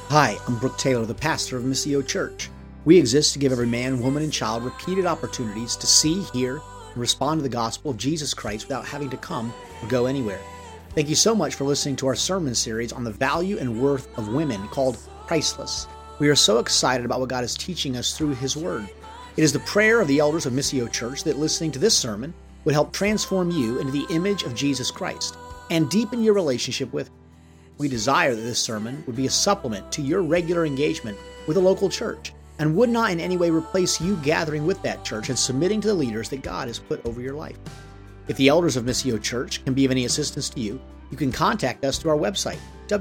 Hi, I'm Brooke Taylor, the pastor of Missio Church. We exist to give every man, woman, and child repeated opportunities to see, hear, and respond to the gospel of Jesus Christ without having to come or go anywhere. Thank you so much for listening to our sermon series on the value and worth of women called Priceless. We are so excited about what God is teaching us through His Word. It is the prayer of the elders of Missio Church that listening to this sermon would help transform you into the image of Jesus Christ and deepen your relationship with Him. We desire that this sermon would be a supplement to your regular engagement with a local church and would not in any way replace you gathering with that church and submitting to the leaders that God has put over your life. If the elders of Missio Church can be of any assistance to you, you can contact us through our website,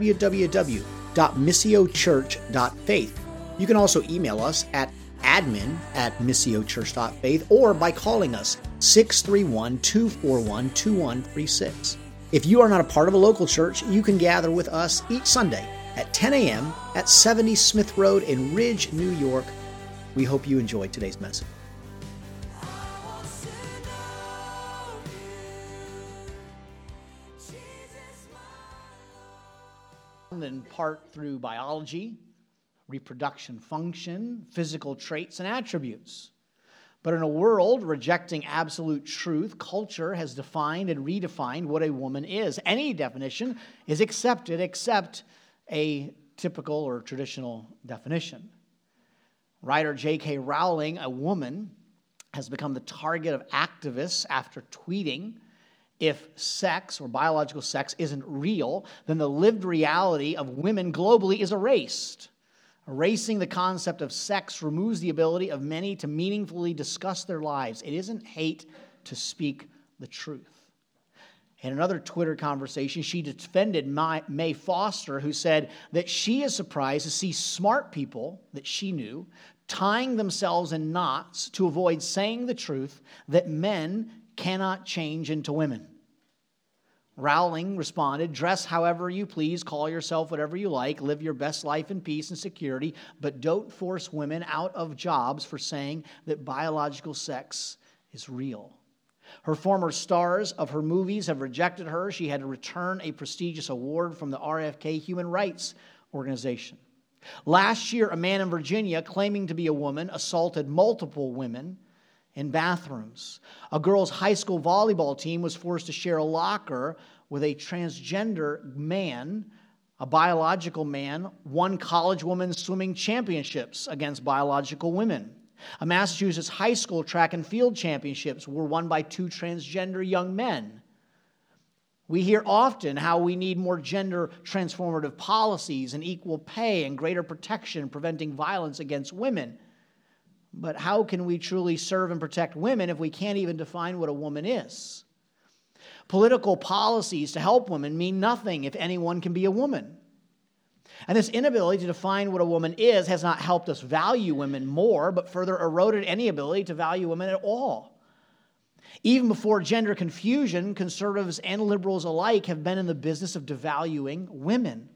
www.missiochurch.faith. You can also email us at admin@missiochurch.faith or by calling us 631-241-2136. If you are not a part of a local church, you can gather with us each Sunday at 10 a.m. at 70 Smith Road in Ridge, New York. We hope you enjoyed today's message. In part through biology, reproduction function, physical traits, and attributes. But in a world rejecting absolute truth, culture has defined and redefined what a woman is. Any definition is accepted except a typical or traditional definition. Writer J.K. Rowling, a woman, has become the target of activists after tweeting, "If sex or biological sex isn't real, then the lived reality of women globally is erased. Erasing the concept of sex removes the ability of many to meaningfully discuss their lives. It isn't hate to speak the truth." In another Twitter conversation, she defended Mae Foster, who said that she is surprised to see smart people that she knew tying themselves in knots to avoid saying the truth that men cannot change into women. Rowling responded, "Dress however you please, call yourself whatever you like, live your best life in peace and security, but don't force women out of jobs for saying that biological sex is real." Her former stars of her movies have rejected her. She had to return a prestigious award from the RFK Human Rights Organization. Last year, a man in Virginia claiming to be a woman assaulted multiple women in bathrooms. A girls' high school volleyball team was forced to share a locker with a transgender man, a biological man. One college woman's swimming championships against biological women. A Massachusetts high school track and field championships were won by two transgender young men. We hear often how we need more gender transformative policies and equal pay and greater protection preventing violence against women. But how can we truly serve and protect women if we can't even define what a woman is? Political policies to help women mean nothing if anyone can be a woman. And this inability to define what a woman is has not helped us value women more, but further eroded any ability to value women at all. Even before gender confusion, conservatives and liberals alike have been in the business of devaluing women.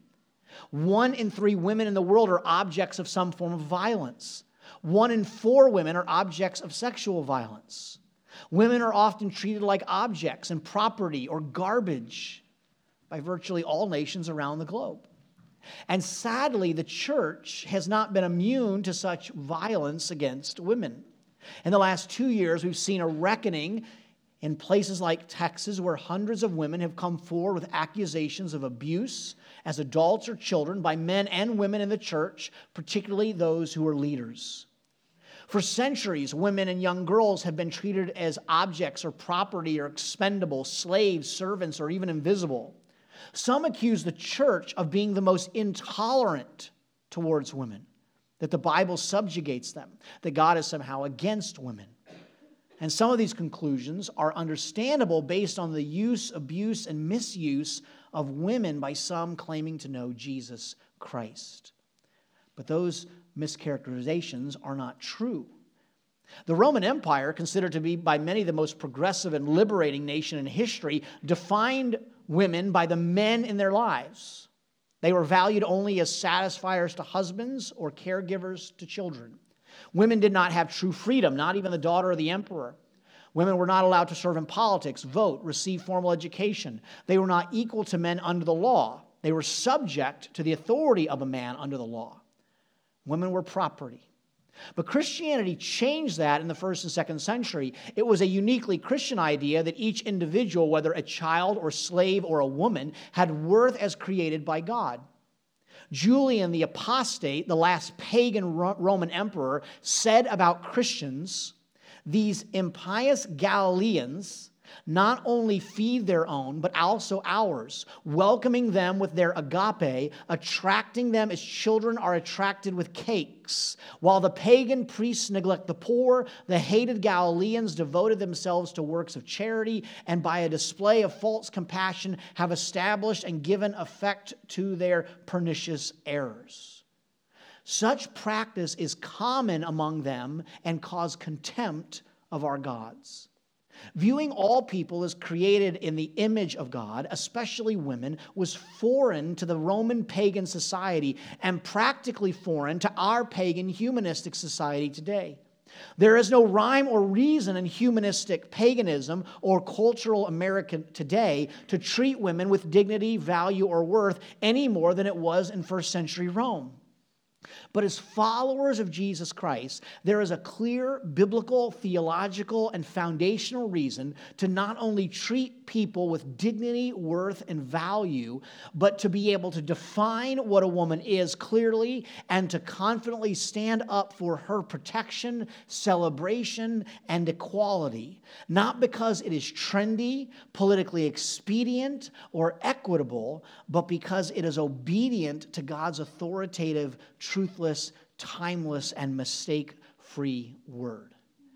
1 in 3 women in the world are objects of some form of violence. 1 in 4 women are objects of sexual violence. Women are often treated like objects and property or garbage by virtually all nations around the globe. And sadly, the church has not been immune to such violence against women. In the last 2 years, we've seen a reckoning in places like Texas where hundreds of women have come forward with accusations of abuse as adults or children by men and women in the church, particularly those who are leaders. For centuries, women and young girls have been treated as objects or property or expendable, slaves, servants, or even invisible. Some accuse the church of being the most intolerant towards women, that the Bible subjugates them, that God is somehow against women. And some of these conclusions are understandable based on the use, abuse, and misuse of women by some claiming to know Jesus Christ. But those mischaracterizations are not true. The Roman Empire, considered to be by many the most progressive and liberating nation in history, defined women by the men in their lives. They were valued only as satisfiers to husbands or caregivers to children. Women did not have true freedom, not even the daughter of the emperor. Women were not allowed to serve in politics, vote, receive formal education. They were not equal to men under the law. They were subject to the authority of a man under the law. Women were property. But Christianity changed that in the 1st and 2nd century. It was a uniquely Christian idea that each individual, whether a child or slave or a woman, had worth as created by God. Julian the Apostate, the last pagan Roman emperor, said about Christians, "These impious Galileans not only feed their own, but also ours, welcoming them with their agape, attracting them as children are attracted with cakes. While the pagan priests neglect the poor, the hated Galileans devoted themselves to works of charity, and by a display of false compassion have established and given effect to their pernicious errors." Such practice is common among them and cause contempt of our gods. Viewing all people as created in the image of God, especially women, was foreign to the Roman pagan society and practically foreign to our pagan humanistic society today. There is no rhyme or reason in humanistic paganism or cultural America today to treat women with dignity, value, or worth any more than it was in 1st century Rome. But as followers of Jesus Christ, there is a clear biblical, theological, and foundational reason to not only treat people with dignity, worth, and value, but to be able to define what a woman is clearly and to confidently stand up for her protection, celebration, and equality. Not because it is trendy, politically expedient, or equitable, but because it is obedient to God's authoritative, truthless, timeless, and mistake-free word.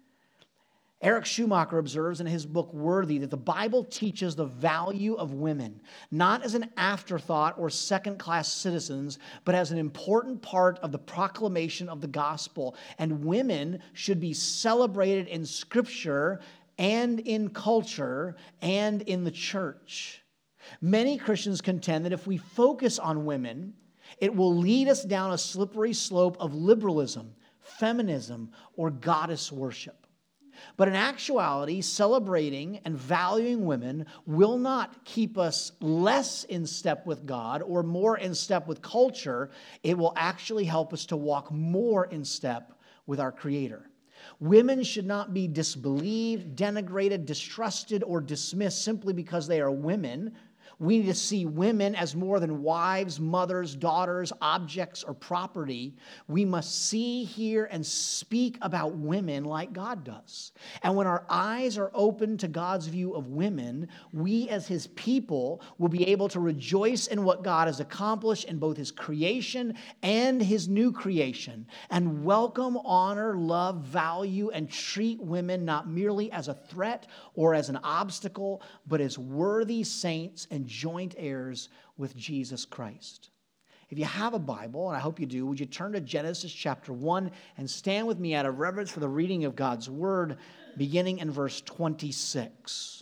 Eric Schumacher observes in his book Worthy that the Bible teaches the value of women, not as an afterthought or second-class citizens, but as an important part of the proclamation of the gospel. And women should be celebrated in Scripture and in culture and in the church. Many Christians contend that if we focus on women, it will lead us down a slippery slope of liberalism, feminism, or goddess worship. But in actuality, celebrating and valuing women will not keep us less in step with God or more in step with culture. It will actually help us to walk more in step with our Creator. Women should not be disbelieved, denigrated, distrusted, or dismissed simply because they are women. We need to see women as more than wives, mothers, daughters, objects, or property. We must see, hear, and speak about women like God does. And when our eyes are open to God's view of women, we as His people will be able to rejoice in what God has accomplished in both His creation and His new creation, and welcome, honor, love, value, and treat women not merely as a threat or as an obstacle, but as worthy saints and joint heirs with Jesus Christ. If you have a Bible, and I hope you do, would you turn to Genesis chapter 1 and stand with me out of reverence for the reading of God's Word, beginning in verse 26.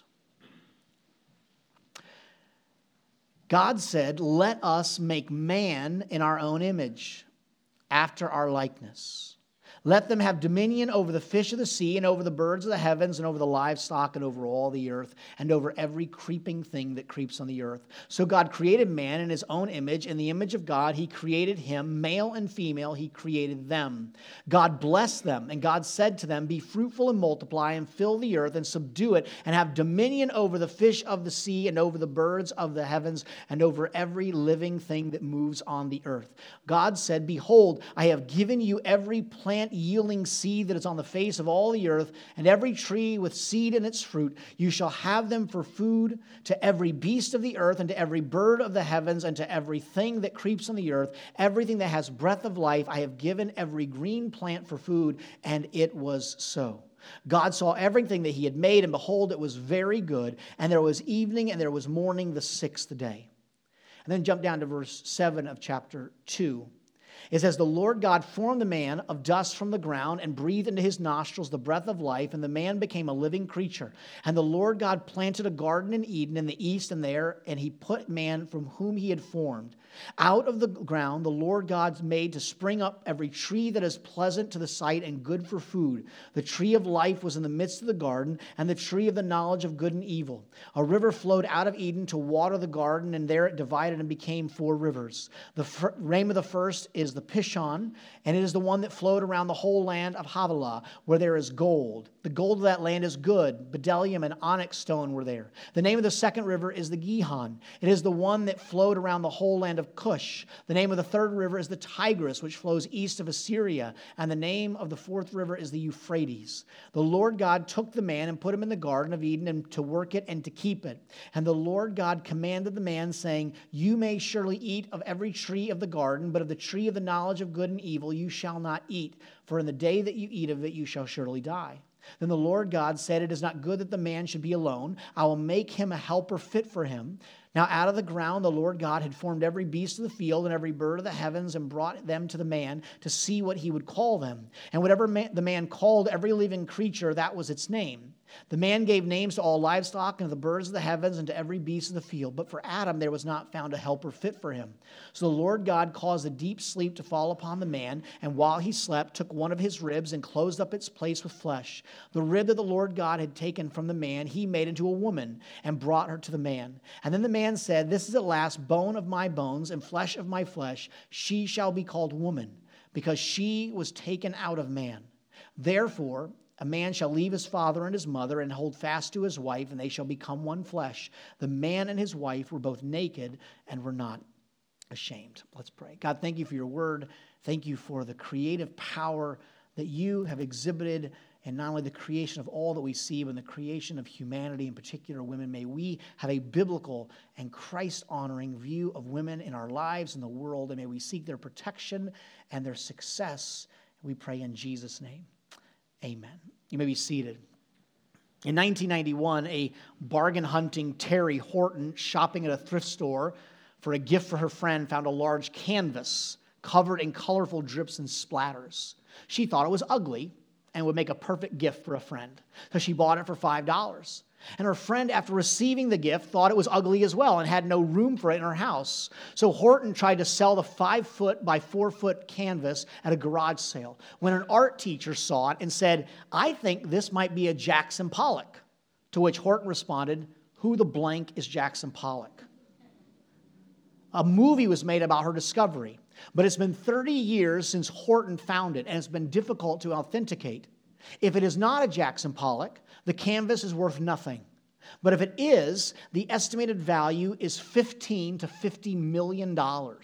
God said, "Let us make man in our own image, after our likeness. Let them have dominion over the fish of the sea and over the birds of the heavens and over the livestock and over all the earth and over every creeping thing that creeps on the earth." So God created man in His own image. In the image of God, He created him. Male and female, He created them. God blessed them, and God said to them, "Be fruitful and multiply and fill the earth and subdue it and have dominion over the fish of the sea and over the birds of the heavens and over every living thing that moves on the earth." God said, "Behold, I have given you every plant yielding seed that is on the face of all the earth, and every tree with seed in its fruit. You shall have them for food. To every beast of the earth, and to every bird of the heavens, and to everything that creeps on the earth, everything that has breath of life, I have given every green plant for food." And it was so. God saw everything that He had made, and behold, it was very good. And there was evening, and there was morning the 6th day. And then jump down to verse 7 of chapter 2. It says, "The Lord God formed the man of dust from the ground and breathed into his nostrils the breath of life, and the man became a living creature. And the Lord God planted a garden in Eden in the east, and He put man from whom He had formed. Out of the ground the Lord God made to spring up every tree that is pleasant to the sight and good for food. The tree of life was in the midst of the garden, and the tree of the knowledge of good and evil. A river flowed out of Eden to water the garden, and there it divided and became 4 rivers. The name of the first is the Pishon, and it is the one that flowed around the whole land of Havilah, where there is gold. The gold of that land is good. Bdellium and onyx stone were there. The name of the second river is the Gihon. It is the one that flowed around the whole land of Cush. The name of the third river is the Tigris, which flows east of Assyria. And the name of the fourth river is the Euphrates. The Lord God took the man and put him in the garden of Eden and to work it and to keep it. And the Lord God commanded the man, saying, You may surely eat of every tree of the garden, but of the tree of the knowledge of good and evil you shall not eat, for in the day that you eat of it you shall surely die. Then the Lord God said, It is not good that the man should be alone. I will make him a helper fit for him. Now out of the ground the Lord God had formed every beast of the field and every bird of the heavens and brought them to the man to see what he would call them. And whatever the man called every living creature, that was its name. The man gave names to all livestock and to the birds of the heavens and to every beast of the field. But for Adam there was not found a helper fit for him. So the Lord God caused a deep sleep to fall upon the man, and while he slept, took one of his ribs and closed up its place with flesh. The rib that the Lord God had taken from the man he made into a woman and brought her to the man. And then the man said, This is at last bone of my bones and flesh of my flesh. She shall be called woman, because she was taken out of man. Therefore, a man shall leave his father and his mother and hold fast to his wife, and they shall become one flesh. The man and his wife were both naked and were not ashamed. Let's pray. God, thank you for your word. Thank you for the creative power that you have exhibited in not only the creation of all that we see, but in the creation of humanity, in particular women. May we have a biblical and Christ-honoring view of women in our lives and the world, and may we seek their protection and their success. We pray in Jesus' name. Amen. You may be seated. In 1991, a bargain-hunting Terry Horton, shopping at a thrift store for a gift for her friend, found a large canvas covered in colorful drips and splatters. She thought it was ugly and would make a perfect gift for a friend, so she bought it for $5. And her friend, after receiving the gift, thought it was ugly as well and had no room for it in her house. So Horton tried to sell the 5-foot by 4-foot canvas at a garage sale when an art teacher saw it and said, I think this might be a Jackson Pollock. To which Horton responded, Who the blank is Jackson Pollock? A movie was made about her discovery, but it's been 30 years since Horton found it, and it's been difficult to authenticate. If it is not a Jackson Pollock, the canvas is worth nothing. But if it is, the estimated value is $15 to $50 million.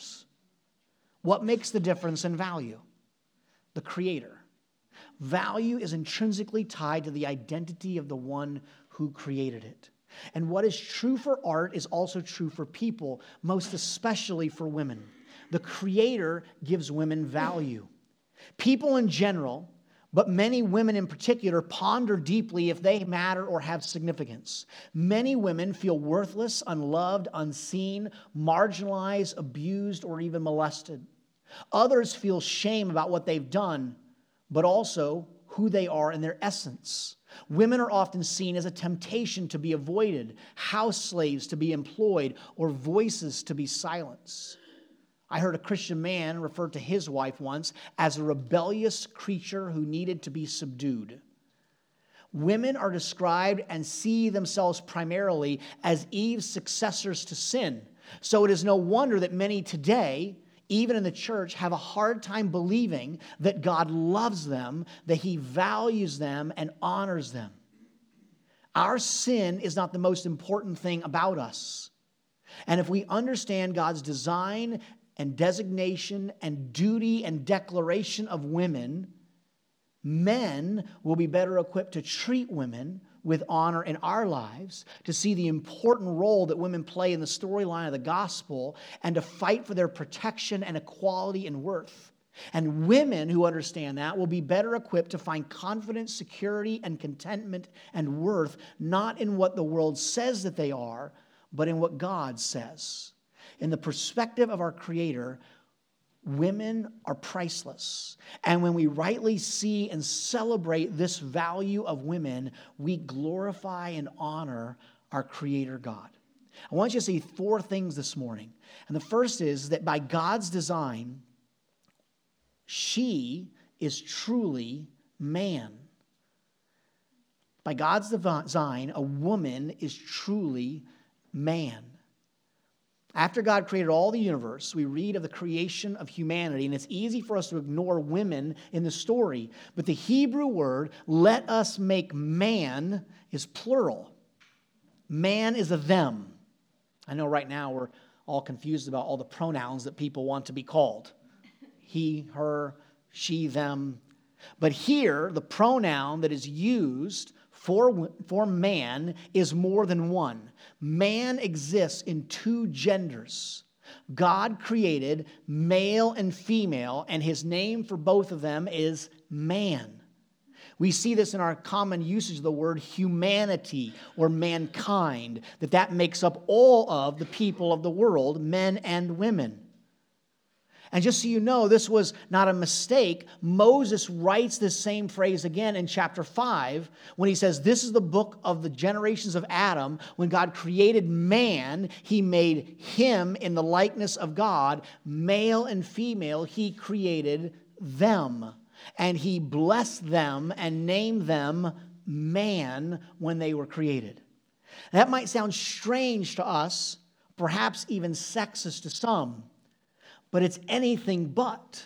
What makes the difference in value? The creator. Value is intrinsically tied to the identity of the one who created it. And what is true for art is also true for people, most especially for women. The creator gives women value. People in general, but many women in particular, ponder deeply if they matter or have significance. Many women feel worthless, unloved, unseen, marginalized, abused, or even molested. Others feel shame about what they've done, but also who they are in their essence. Women are often seen as a temptation to be avoided, house slaves to be employed, or voices to be silenced. I heard a Christian man refer to his wife once as a rebellious creature who needed to be subdued. Women are described and see themselves primarily as Eve's successors to sin. So it is no wonder that many today, even in the church, have a hard time believing that God loves them, that He values them and honors them. Our sin is not the most important thing about us. And if we understand God's design and designation and duty and declaration of women, men will be better equipped to treat women with honor in our lives, to see the important role that women play in the storyline of the gospel, and to fight for their protection and equality and worth. And women who understand that will be better equipped to find confidence, security, and contentment and worth, not in what the world says that they are, but in what God says. In the perspective of our Creator, women are priceless. And when we rightly see and celebrate this value of women, we glorify and honor our Creator God. I want you to see 4 things this morning. And the first is that by God's design, she is truly man. By God's design, a woman is truly man. After God created all the universe, we read of the creation of humanity, and it's easy for us to ignore women in the story. But the Hebrew word, let us make man, is plural. Man is a them. I know right now we're all confused about all the pronouns that people want to be called. He, her, she, them. But here, the pronoun that is used for man is more than one. Man exists in 2 genders. God created male and female, and his name for both of them is man. We see this in our common usage of the word humanity or mankind, that makes up all of the people of the world, men and women. And just so you know, this was not a mistake. Moses writes this same phrase again in chapter 5 when he says, this is the book of the generations of Adam. When God created man, he made him in the likeness of God. Male and female, he created them. And he blessed them and named them man when they were created. That might sound strange to us, perhaps even sexist to some. But it's anything but.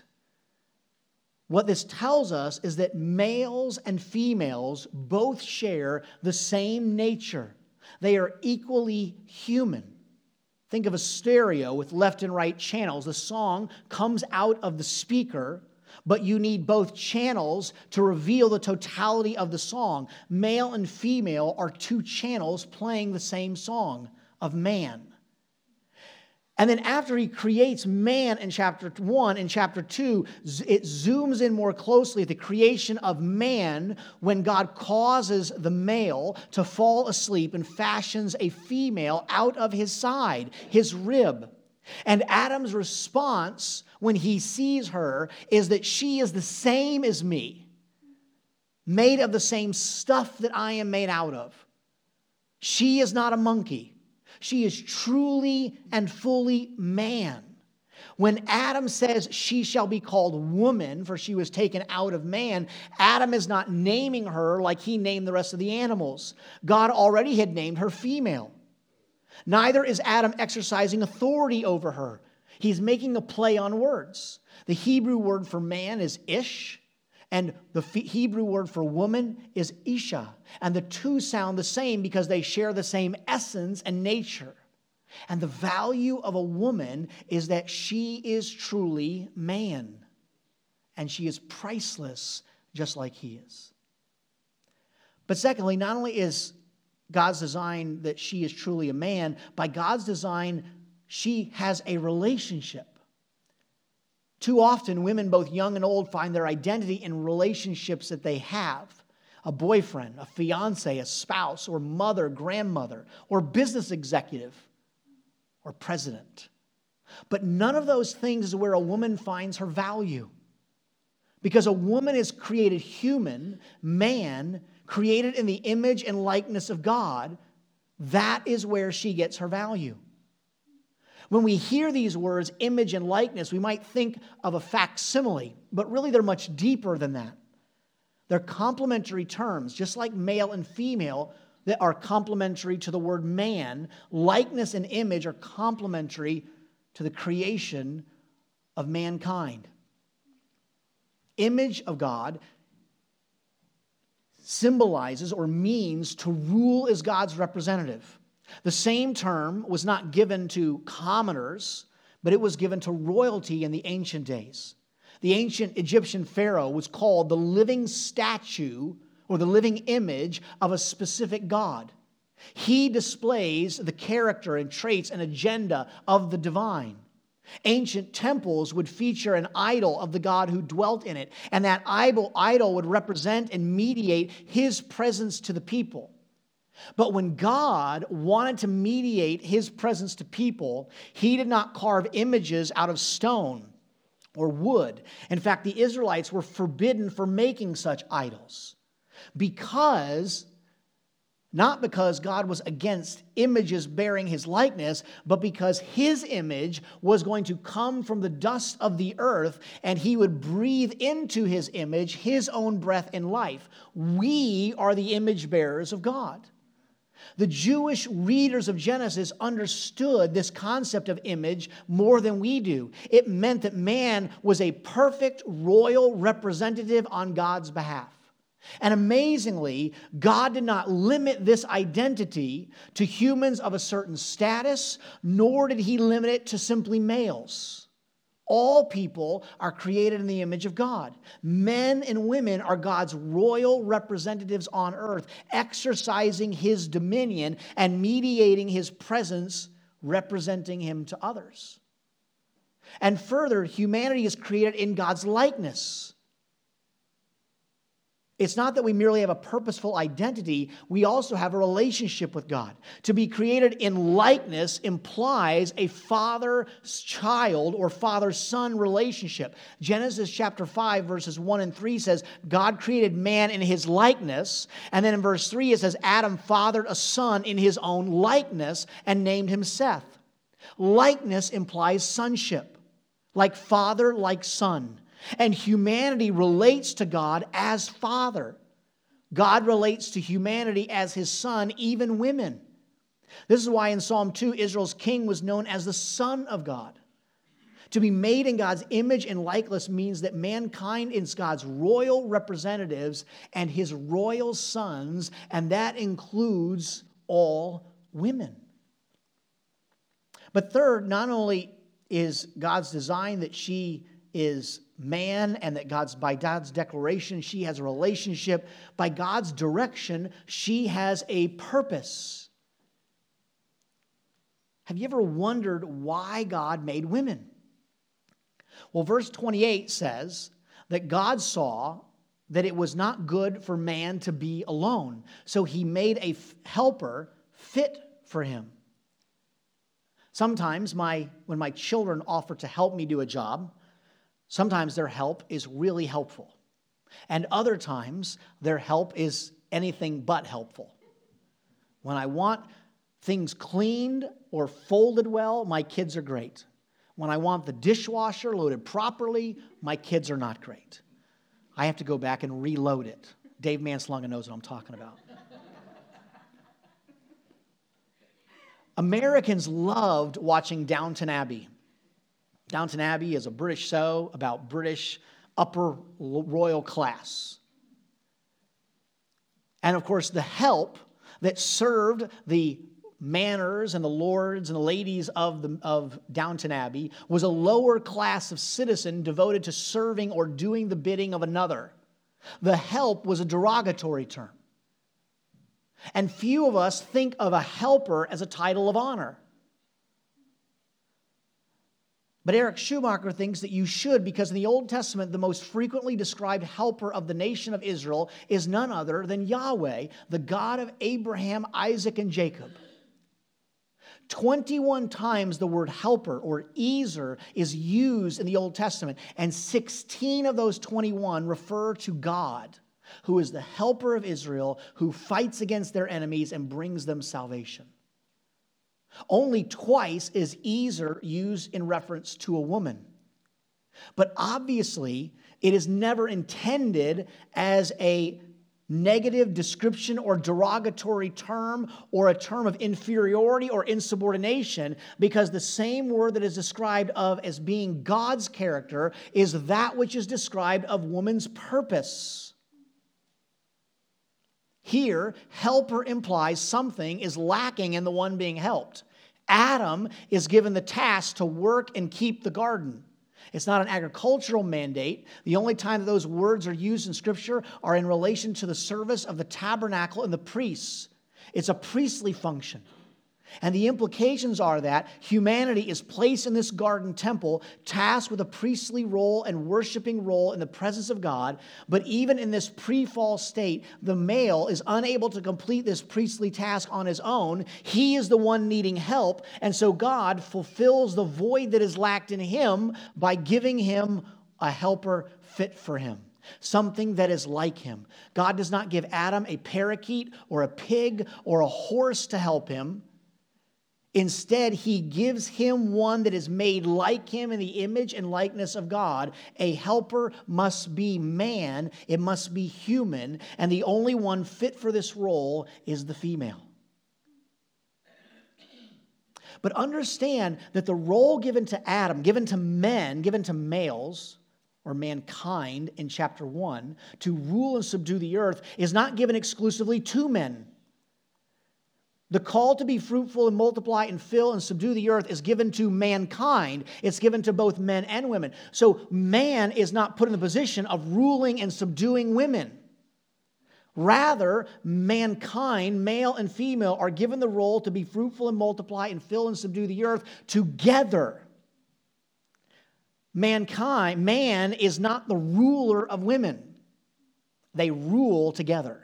What this tells us is that males and females both share the same nature. They are equally human. Think of a stereo with left and right channels. The song comes out of the speaker, but you need both channels to reveal the totality of the song. Male and female are 2 channels playing the same song of man. And then after he creates man in chapter 1, in chapter 2, it zooms in more closely at the creation of man when God causes the male to fall asleep and fashions a female out of his side, his rib. And Adam's response when he sees her is that she is the same as me, made of the same stuff that I am made out of. She is not a monkey. She is truly and fully man. When Adam says she shall be called woman, for she was taken out of man, Adam is not naming her like he named the rest of the animals. God already had named her female. Neither is Adam exercising authority over her. He's making a play on words. The Hebrew word for man is ish, and the Hebrew word for woman is isha. And the 2 sound the same because they share the same essence and nature. And the value of a woman is that she is truly man. And she is priceless just like he is. But secondly, not only is God's design that she is truly a man, by God's design, she has a relationship. Too often, women, both young and old, find their identity in relationships that they have. A boyfriend, a fiance, a spouse, or mother, grandmother, or business executive, or president. But none of those things is where a woman finds her value. Because a woman is created human, man, created in the image and likeness of God. That is where she gets her value. When we hear these words, image and likeness, we might think of a facsimile, but really they're much deeper than that. They're complementary terms, just like male and female that are complementary to the word man. Likeness and image are complementary to the creation of mankind. Image of God symbolizes or means to rule as God's representative. The same term was not given to commoners, but it was given to royalty in the ancient days. The ancient Egyptian pharaoh was called the living statue or the living image of a specific god. He displays the character and traits and agenda of the divine. Ancient temples would feature an idol of the god who dwelt in it, and that idol would represent and mediate his presence to the people. But when God wanted to mediate his presence to people, he did not carve images out of stone or wood. In fact, the Israelites were forbidden from making such idols because Not because God was against images bearing his likeness, but because his image was going to come from the dust of the earth, and he would breathe into his image his own breath and life. We are the image bearers of God. The Jewish readers of Genesis understood this concept of image more than we do. It meant that man was a perfect royal representative on God's behalf. And amazingly, God did not limit this identity to humans of a certain status, nor did he limit it to simply males. All people are created in the image of God. Men and women are God's royal representatives on earth, exercising his dominion and mediating his presence, representing him to others. And further, humanity is created in God's likeness. It's not that we merely have a purposeful identity, we also have a relationship with God. To be created in likeness implies a father-child or father-son relationship. Genesis chapter 5 verses 1 and 3 says, God created man in his likeness. And then in verse 3 it says, Adam fathered a son in his own likeness and named him Seth. Likeness implies sonship, like father, like son. And humanity relates to God as Father. God relates to humanity as his son, even women. This is why in Psalm 2, Israel's king was known as the Son of God. To be made in God's image and likeness means that mankind is God's royal representatives and his royal sons, and that includes all women. But third, not only is God's design that she is man and that by God's declaration she has a relationship, by God's direction she has a purpose. Have you ever wondered why God made women? Well, verse 28 says that God saw that it was not good for man to be alone, so he made a helper fit for him. Sometimes when my children offer to help me do a job, sometimes their help is really helpful. And other times, their help is anything but helpful. When I want things cleaned or folded well, my kids are great. When I want the dishwasher loaded properly, my kids are not great. I have to go back and reload it. Dave Manslunga knows what I'm talking about. Americans loved watching Downton Abbey. Downton Abbey is a British show about British upper royal class. And of course, the help that served the manors and the lords and the ladies of Downton Abbey was a lower class of citizen devoted to serving or doing the bidding of another. The help was a derogatory term. And few of us think of a helper as a title of honor. But Eric Schumacher thinks that you should, because in the Old Testament, the most frequently described helper of the nation of Israel is none other than Yahweh, the God of Abraham, Isaac, and Jacob. 21 times the word helper or ezer is used in the Old Testament, and 16 of those 21 refer to God, who is the helper of Israel, who fights against their enemies and brings them salvation. Only twice is ezer used in reference to a woman. But obviously, it is never intended as a negative description or derogatory term or a term of inferiority or insubordination, because the same word that is described of as being God's character is that which is described of woman's purpose. Here, helper implies something is lacking in the one being helped. Adam is given the task to work and keep the garden. It's not an agricultural mandate. The only time that those words are used in Scripture are in relation to the service of the tabernacle and the priests. It's a priestly function. And the implications are that humanity is placed in this garden temple, tasked with a priestly role and worshiping role in the presence of God. But even in this pre-fall state, the male is unable to complete this priestly task on his own. He is the one needing help. And so God fulfills the void that is lacked in him by giving him a helper fit for him. something that is like him. God does not give Adam a parakeet or a pig or a horse to help him. Instead, he gives him one that is made like him in the image and likeness of God. A helper must be man. It must be human. And the only one fit for this role is the female. But understand that the role given to Adam, given to men, given to males, or mankind in chapter 1, to rule and subdue the earth, is not given exclusively to men. The call to be fruitful and multiply and fill and subdue the earth is given to mankind. It's given to both men and women. So man is not put in the position of ruling and subduing women. Rather, mankind, male and female, are given the role to be fruitful and multiply and fill and subdue the earth together. Mankind, man is not the ruler of women. They rule together.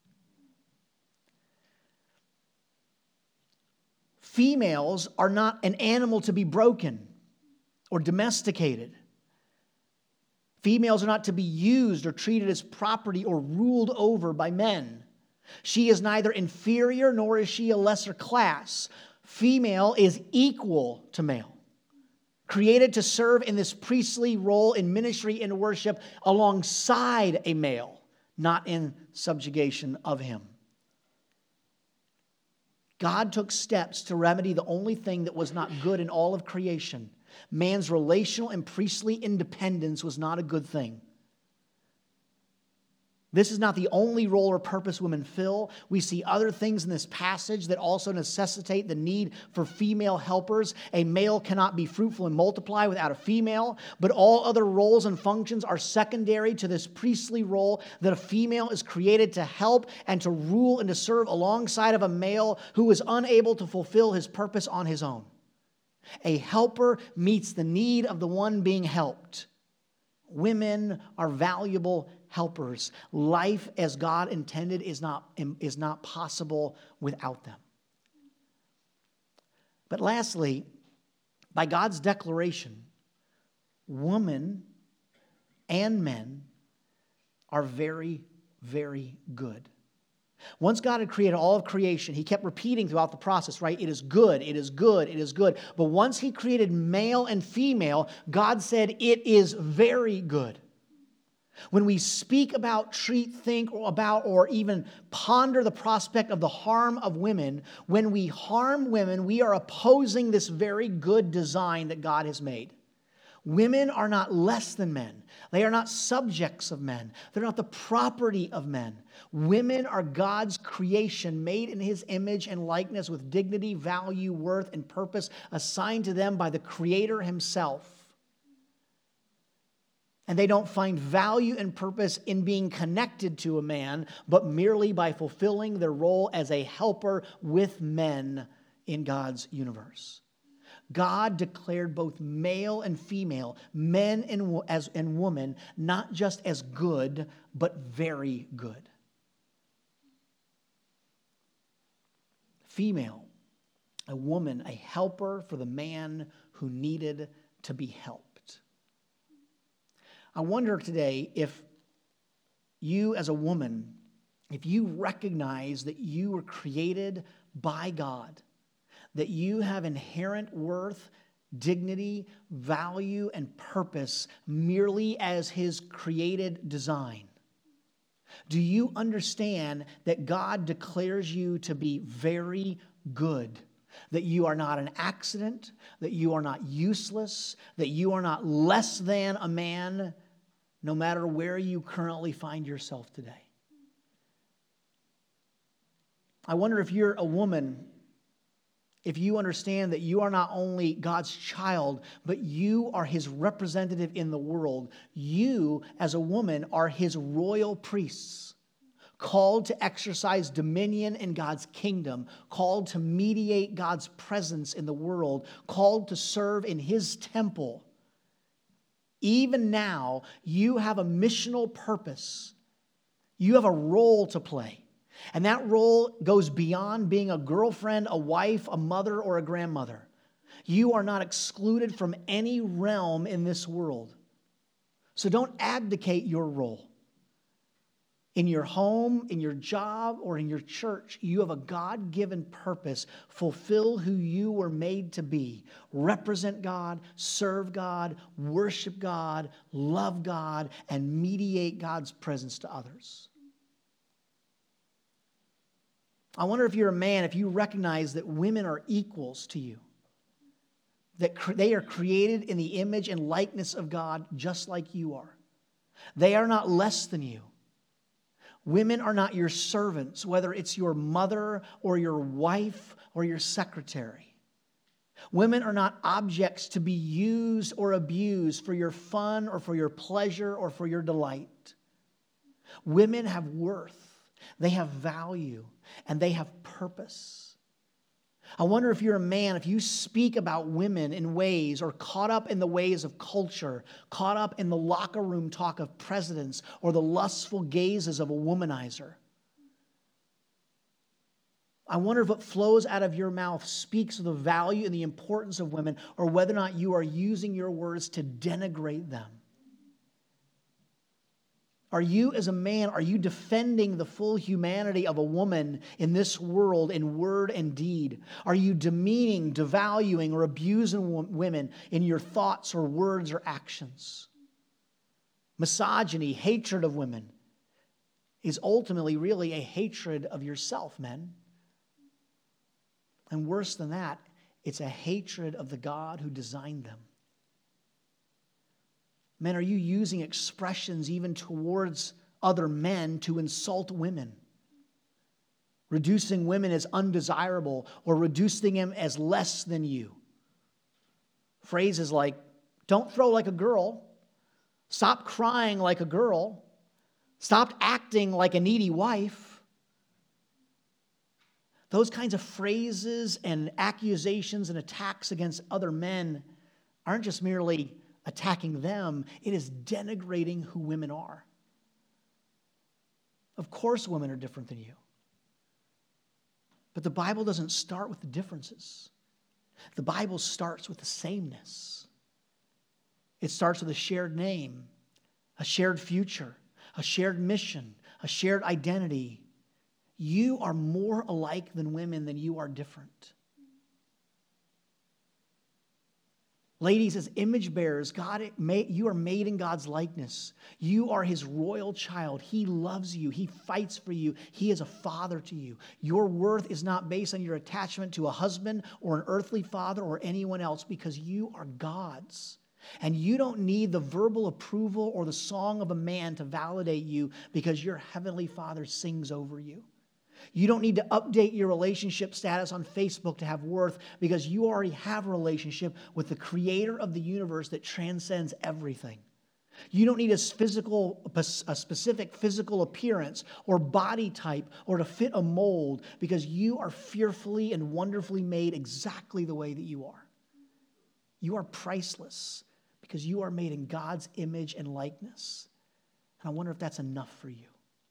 Females are not an animal to be broken or domesticated. Females are not to be used or treated as property or ruled over by men. She is neither inferior nor is she a lesser class. Female is equal to male, created to serve in this priestly role in ministry and worship alongside a male, not in subjugation of him. God took steps to remedy the only thing that was not good in all of creation. Man's relational and priestly independence was not a good thing. This is not the only role or purpose women fill. We see other things in this passage that also necessitate the need for female helpers. A male cannot be fruitful and multiply without a female, but all other roles and functions are secondary to this priestly role that a female is created to help and to rule and to serve alongside of a male who is unable to fulfill his purpose on his own. A helper meets the need of the one being helped. Women are valuable helpers. Life as God intended is not possible without them. But lastly, by God's declaration, women and men are very, very good. Once God had created all of creation, he kept repeating throughout the process, right? It is good, it is good, it is good. But once he created male and female, God said it is very good. When we speak about, treat, think about, or even ponder the prospect of the harm of women, when we harm women, we are opposing this very good design that God has made. Women are not less than men. They are not subjects of men. They're not the property of men. Women are God's creation, made in his image and likeness with dignity, value, worth, and purpose assigned to them by the Creator himself. And they don't find value and purpose in being connected to a man, but merely by fulfilling their role as a helper with men in God's universe. God declared both male and female, men and women, not just as good, but very good. Female, a woman, a helper for the man who needed to be helped. I wonder today if you as a woman, if you recognize that you were created by God, that you have inherent worth, dignity, value, and purpose merely as his created design. Do you understand that God declares you to be very good? That you are not an accident, that you are not useless, that you are not less than a man, no matter where you currently find yourself today. I wonder if you're a woman, if you understand that you are not only God's child, but you are his representative in the world. You, as a woman, are his royal priests, called to exercise dominion in God's kingdom, called to mediate God's presence in the world, called to serve in his temple. Even now, you have a missional purpose. You have a role to play. And that role goes beyond being a girlfriend, a wife, a mother, or a grandmother. You are not excluded from any realm in this world. So don't abdicate your role. In your home, in your job, or in your church, you have a God-given purpose. Fulfill who you were made to be. Represent God, serve God, worship God, love God, and mediate God's presence to others. I wonder if you're a man, if you recognize that women are equals to you. That they are created in the image and likeness of God just like you are. They are not less than you. Women are not your servants, whether it's your mother or your wife or your secretary. Women are not objects to be used or abused for your fun or for your pleasure or for your delight. Women have worth, they have value, and they have purpose. I wonder if you're a man, if you speak about women in ways or caught up in the ways of culture, caught up in the locker room talk of presidents or the lustful gazes of a womanizer. I wonder if what flows out of your mouth speaks of the value and the importance of women, or whether or not you are using your words to denigrate them. Are you, as a man, are you defending the full humanity of a woman in this world in word and deed? Are you demeaning, devaluing, or abusing women in your thoughts or words or actions? Misogyny, hatred of women, is ultimately really a hatred of yourself, men. And worse than that, it's a hatred of the God who designed them. Men, are you using expressions even towards other men to insult women? Reducing women as undesirable or reducing them as less than you. Phrases like, don't throw like a girl. Stop crying like a girl. Stop acting like a needy wife. Those kinds of phrases and accusations and attacks against other men aren't just merely attacking them, it is denigrating who women are. Of course, women are different than you. But the Bible doesn't start with the differences. The Bible starts with the sameness. It starts with a shared name, a shared future, a shared mission, a shared identity. You are more alike than women than you are different. Ladies, as image bearers, you are made in God's likeness. You are His royal child. He loves you. He fights for you. He is a father to you. Your worth is not based on your attachment to a husband or an earthly father or anyone else, because you are God's. And you don't need the verbal approval or the song of a man to validate you, because your heavenly Father sings over you. You don't need to update your relationship status on Facebook to have worth, because you already have a relationship with the creator of the universe that transcends everything. You don't need a specific physical appearance or body type or to fit a mold, because you are fearfully and wonderfully made exactly the way that you are. You are priceless because you are made in God's image and likeness. And I wonder if that's enough for you.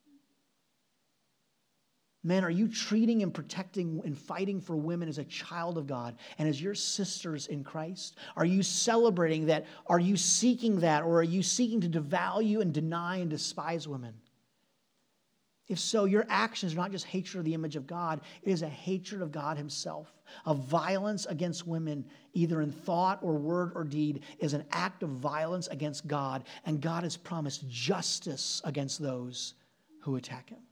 Men, are you treating and protecting and fighting for women as a child of God and as your sisters in Christ? Are you celebrating that? Are you seeking that? Or are you seeking to devalue and deny and despise women? If so, your actions are not just hatred of the image of God, it is a hatred of God Himself. A violence against women, either in thought or word or deed, is an act of violence against God, and God has promised justice against those who attack Him.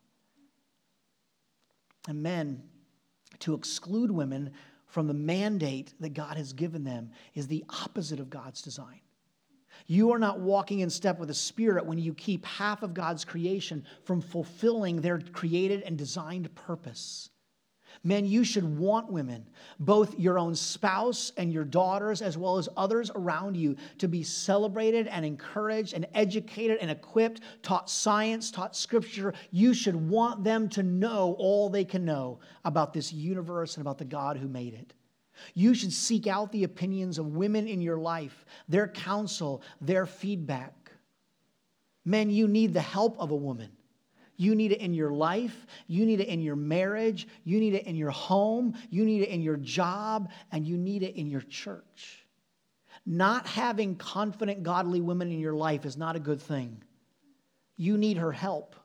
And men, to exclude women from the mandate that God has given them is the opposite of God's design. You are not walking in step with the Spirit when you keep half of God's creation from fulfilling their created and designed purpose. Men, you should want women, both your own spouse and your daughters, as well as others around you, to be celebrated and encouraged and educated and equipped, taught science, taught scripture. You should want them to know all they can know about this universe and about the God who made it. You should seek out the opinions of women in your life, their counsel, their feedback. Men, you need the help of a woman. You need it in your life. You need it in your marriage. You need it in your home. You need it in your job. And you need it in your church. Not having confident, godly women in your life is not a good thing. You need her help.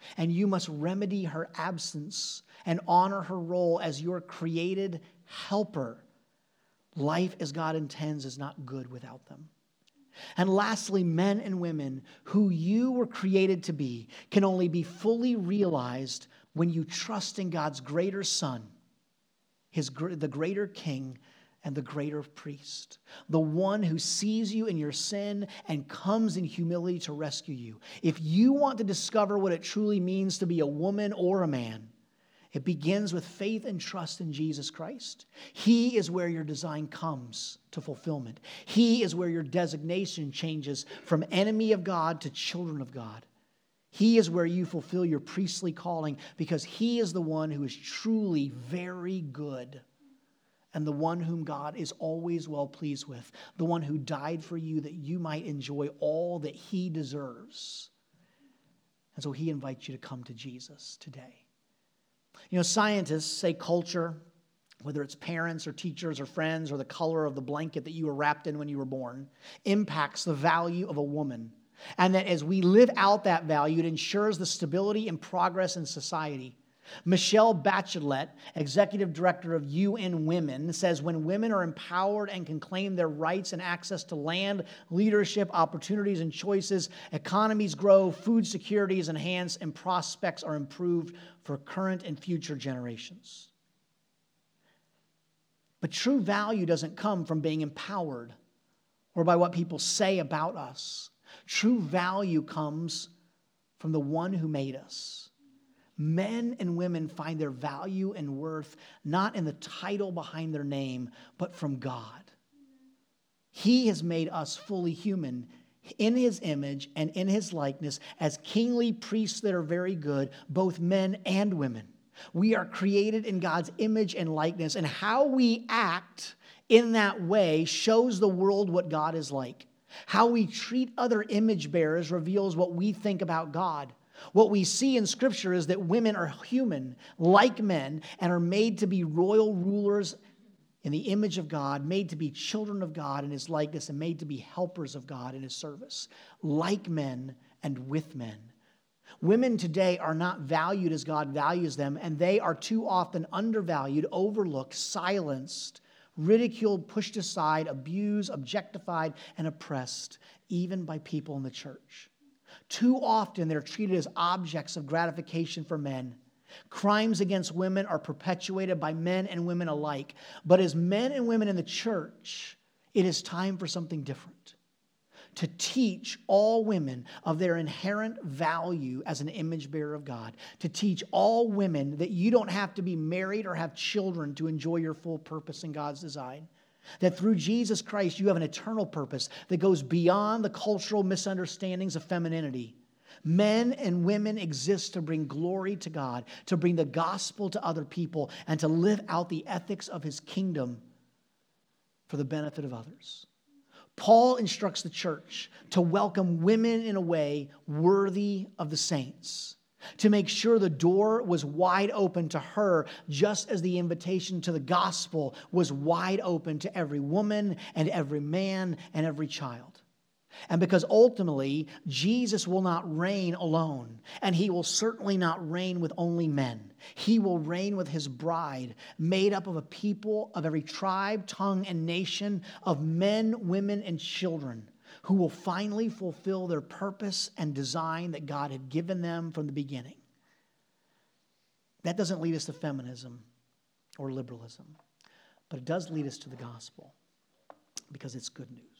and you must remedy her absence and honor her role as your created helper. Life as God intends is not good without them. And lastly, men and women who you were created to be can only be fully realized when you trust in God's greater Son, the greater King and the greater priest, the one who sees you in your sin and comes in humility to rescue you. If you want to discover what it truly means to be a woman or a man, it begins with faith and trust in Jesus Christ. He is where your design comes to fulfillment. He is where your designation changes from enemy of God to children of God. He is where you fulfill your priestly calling because He is the one who is truly very good and the one whom God is always well pleased with, the one who died for you that you might enjoy all that He deserves. And so He invites you to come to Jesus today. You know, scientists say culture, whether it's parents or teachers or friends or the color of the blanket that you were wrapped in when you were born, impacts the value of a woman. And that as we live out that value, it ensures the stability and progress in society. Michelle Bachelet, executive director of UN Women, says when women are empowered and can claim their rights and access to land, leadership, opportunities, and choices, economies grow, food security is enhanced, and prospects are improved for current and future generations. But true value doesn't come from being empowered or by what people say about us. True value comes from the one who made us. Men and women find their value and worth not in the title behind their name, but from God. He has made us fully human in His image and in His likeness as kingly priests that are very good, both men and women. We are created in God's image and likeness, and how we act in that way shows the world what God is like. How we treat other image bearers reveals what we think about God. What we see in Scripture is that women are human, like men, and are made to be royal rulers in the image of God, made to be children of God in His likeness, and made to be helpers of God in His service, like men and with men. Women today are not valued as God values them, and they are too often undervalued, overlooked, silenced, ridiculed, pushed aside, abused, objectified, and oppressed, even by people in the church. Too often they're treated as objects of gratification for men. Crimes against women are perpetuated by men and women alike. But as men and women in the church, it is time for something different. To teach all women of their inherent value as an image bearer of God. To teach all women that you don't have to be married or have children to enjoy your full purpose in God's design. That through Jesus Christ, you have an eternal purpose that goes beyond the cultural misunderstandings of femininity. Men and women exist to bring glory to God, to bring the gospel to other people, and to live out the ethics of His kingdom for the benefit of others. Paul instructs the church to welcome women in a way worthy of the saints, to make sure the door was wide open to her, just as the invitation to the gospel was wide open to every woman and every man and every child. And because ultimately, Jesus will not reign alone, and He will certainly not reign with only men. He will reign with His bride, made up of a people of every tribe, tongue, and nation, of men, women, and children, who will finally fulfill their purpose and design that God had given them from the beginning. That doesn't lead us to feminism or liberalism, but it does lead us to the gospel, because it's good news.